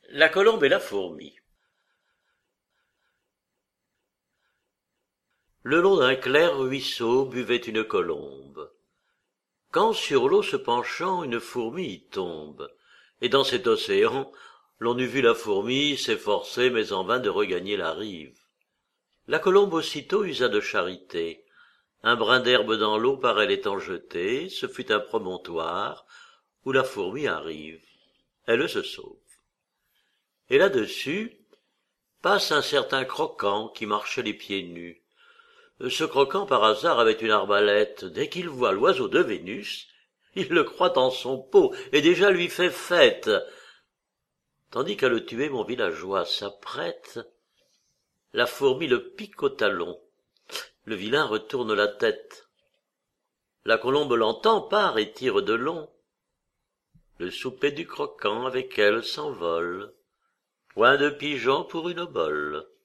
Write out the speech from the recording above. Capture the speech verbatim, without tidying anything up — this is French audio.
La colombe et la fourmi. Le long d'un clair ruisseau buvait une colombe. Quand sur l'eau se penchant, une fourmi y tombe. Et dans cet océan, l'on eût vu la fourmi s'efforcer, mais en vain, de regagner la rive. La colombe aussitôt usa de charité. Un brin d'herbe dans l'eau par elle étant jeté, ce fut un promontoire où la fourmi arrive. Elle se sauve. Et là-dessus passe un certain croquant qui marchait les pieds nus. Ce croquant par hasard avait une arbalète. Dès qu'il voit l'oiseau de Vénus, il le croit en son pot et déjà lui fait fête. Tandis qu'à le tuer mon villageois s'apprête, la fourmi le pique au talon. Le vilain retourne la tête. La colombe l'entend, part et tire de long. Le souper du croquant avec elle s'envole. Point de pigeon pour une obole.